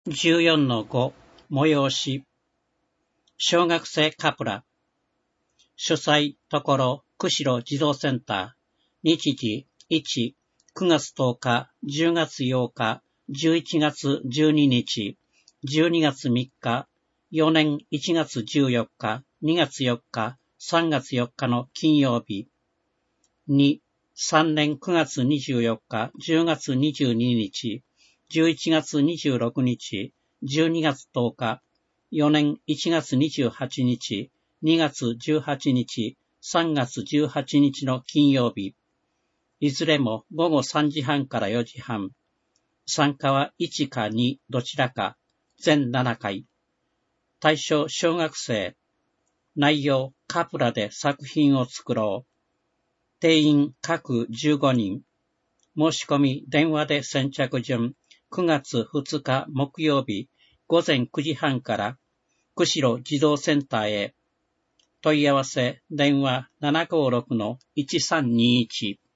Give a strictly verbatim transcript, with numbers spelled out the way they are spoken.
じゅうよんのご 催し小学生カプラ主催ところ釧路児童センター日時いち、くがつとおか、じゅうがつようか、じゅういちがつじゅうににち、じゅうにがつみっか、よねんいちがつじゅうよっか、にがつよっか、さんがつよっかの金曜日。に、さんねんくがつにじゅうよっか、じゅうがつにじゅうににち、じゅういちがつにじゅうろくにち、じゅうにがつとおか、よねんいちがつにじゅうはちにち、にがつじゅうはちにち、さんがつじゅうはちにちの金曜日。いずれもごごさんじはんからよじはん。参加はいちかにどちらか、全ななかい。対象小学生。内容カプラで作品を作ろう。定員各じゅうごにん。申し込み電話で先着順くがつふつか木曜日ごぜんくじはんから釧路児童センターへ。問い合わせ電話 ななごろくのいちさんにいち